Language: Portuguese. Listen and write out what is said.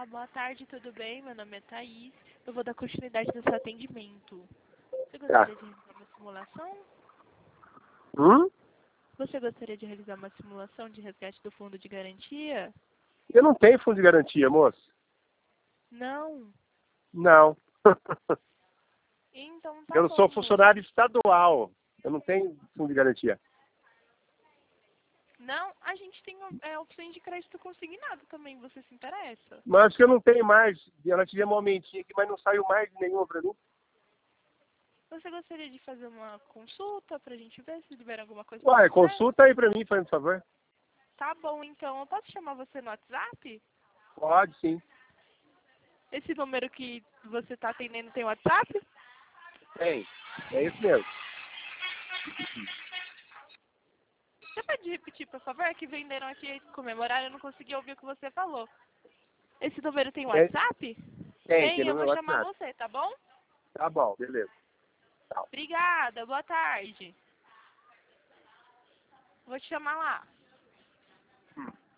boa tarde, tudo bem? Meu nome é Thaís. Eu vou dar continuidade no seu atendimento. Você gostaria de realizar uma simulação? Você gostaria de realizar uma simulação de resgate do fundo de garantia? Eu não tenho fundo de garantia, moço. Não? Não. Então tá Eu bom, sou moço. funcionário estadual. Eu não tenho fundo de garantia. Não, a gente tem opções de crédito consignado também, você se interessa? Mas que eu não tenho mais. Ela tive um momentinho aqui, mas não saiu mais nenhuma pra mim. Você gostaria de fazer uma consulta pra gente ver se libera alguma coisa Uai, pra você? consulta aí pra mim, por favor. Tá bom, então. Eu posso chamar você no WhatsApp? Pode, sim. Esse número que você tá atendendo tem WhatsApp? Tem. É isso mesmo. Você pode repetir, por favor? É que venderam aqui comemorar e eu não consegui ouvir o que você falou. Esse número tem WhatsApp? Tem Eu no meu vou chamar WhatsApp. você, tá bom? Tá bom, beleza. Obrigada, boa tarde. Vou te chamar lá.